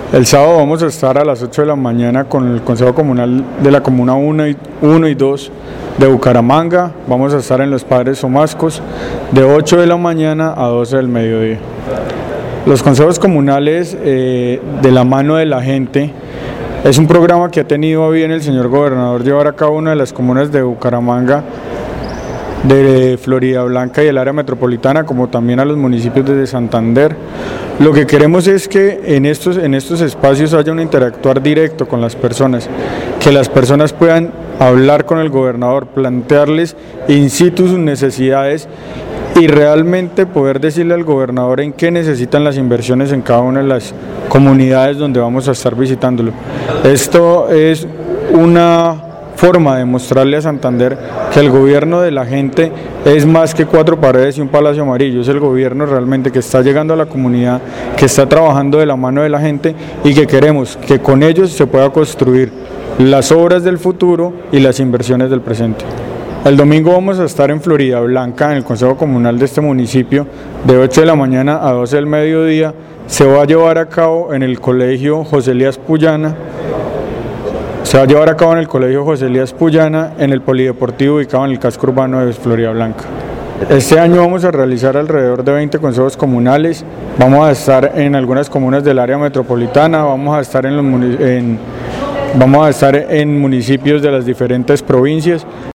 El sábado vamos a estar a las 8 de la mañana con el Consejo Comunal de la Comuna 1 y 2 de Bucaramanga. Vamos a estar en Los Padres Somascos de 8 de la mañana a 12 del mediodía. Los consejos comunales de la mano de la gente es un programa que ha tenido a bien el señor gobernador llevar a cabo una de las comunas de Bucaramanga, de Floridablanca y el área metropolitana, como también a los municipios de Santander. Lo que queremos es que en estos espacios haya un interactuar directo con las personas, que las personas puedan hablar con el gobernador, plantearles in situ sus necesidades y realmente poder decirle al gobernador en qué necesitan las inversiones en cada una de las comunidades donde vamos a estar visitándolo. Esto es una forma de mostrarle a Santander que el gobierno de la gente es más que cuatro paredes y un palacio amarillo, es el gobierno realmente que está llegando a la comunidad, que está trabajando de la mano de la gente y que queremos que con ellos se pueda construir las obras del futuro y las inversiones del presente. El domingo vamos a estar en Floridablanca, en el Consejo Comunal de este municipio, de 8 de la mañana a 12 del mediodía. Se va a llevar a cabo en el Colegio José Elías Puyana, en el polideportivo ubicado en el casco urbano de Floridablanca. Este año vamos a realizar alrededor de 20 consejos comunales, vamos a estar en algunas comunas del área metropolitana, vamos a estar en municipios de las diferentes provincias